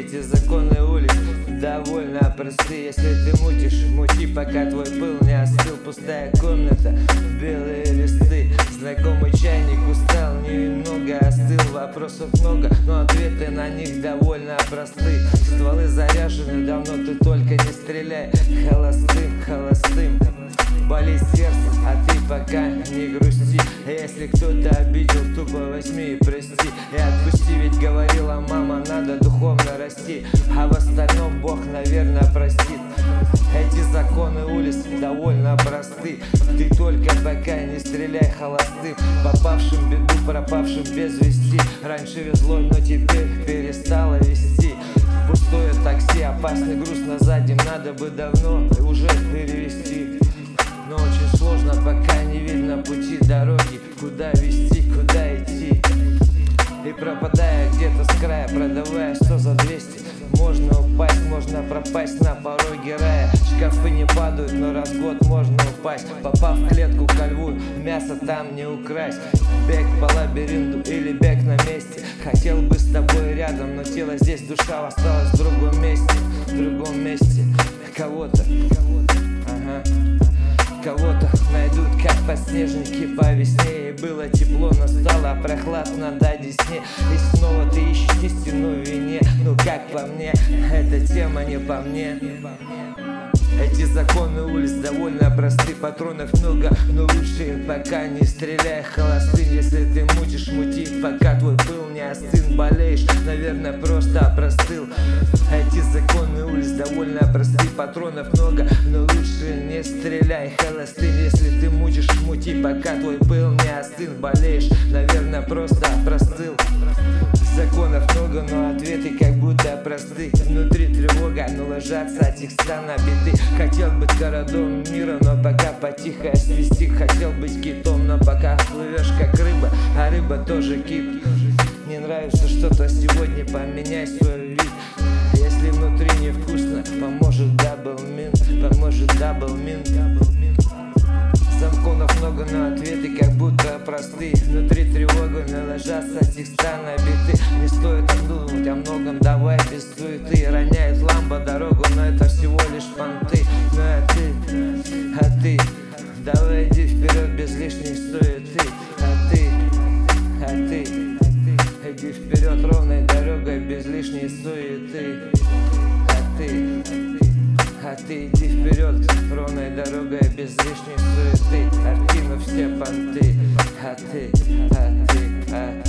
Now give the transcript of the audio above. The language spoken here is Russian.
Эти законы улиц довольно просты. Если ты мутишь, мути, пока твой пыл не остыл. Пустая комната, белые листы. Знакомый чайник устал, немного остыл. Вопросов много, но ответы на них довольно просты. Стволы заряжены, давно ты только не стреляй. Холостым, холостым болит сердце, а ты пока не грусти. Если кто-то обидел, тупо возьми и прости. И отпусти, ведь говорила мама, надо духовно расти. А в остальном Бог, наверное, простит. Эти законы улиц довольно просты. Ты только пока не стреляй холостым, попавшим в беду, пропавшим без вести. Раньше везло, но теперь перестало вести. Пустое такси, опасный груз на заднем, надо бы давно уже перевести. Но очень сложно, пока не видно пути дороги. Куда вести, куда идти. И пропадая где-то с края, продавая 100 за 200. Можно упасть, можно пропасть на пороге рая. Шкафы не падают, но раз в год можно упасть. Попав в клетку ко льву, мясо там не украсть. Бег по лабиринту или бег на месте. Хотел бы с тобой рядом, но тело здесь, душа осталась в другом месте. В другом месте. Кого-то, кого-то найдут, как подснежники по весне. И было тепло, но стало прохладно до Десне. И снова ты ищешь истину в вине. Ну как по мне, эта тема не по мне. Эти законы улиц довольно просты. Патронов много, но лучше пока не стреляй холостым. Если ты мутишь, мути, пока твой пыл не остын. Болеешь, наверное, просто простыл. Эти законы улиц довольно просты. Патронов много, но лучше не стреляй холостым. Если ты мутишь, мути, пока твой пыл не остын. Болеешь, наверное, просто простыл. Законов много, но ответы как будто просты. Внутри тревога, но ложатся текста на биты. Хотел быть городом мира, но пока потихо свести. Хотел быть китом, но пока плывешь как рыба, а рыба тоже кит. Не нравится что-то сегодня, поменяй свой вид. Если внутри невкусно, поможет даблмин. Поможет даблмин. Законов много, но ответы как будто просты. Внутри тревога, но ложатся текста на биты. Не стоит обдумывать о многом, давай без суеты. Роняет лампа дорогу, но это всего лишь понты. Ну а ты, давай иди вперед без лишней суеты. А ты, иди вперед ровной дорогой без лишней суеты. А ты иди вперед ровной дорогой без лишней суеты. Откину все понты. А ты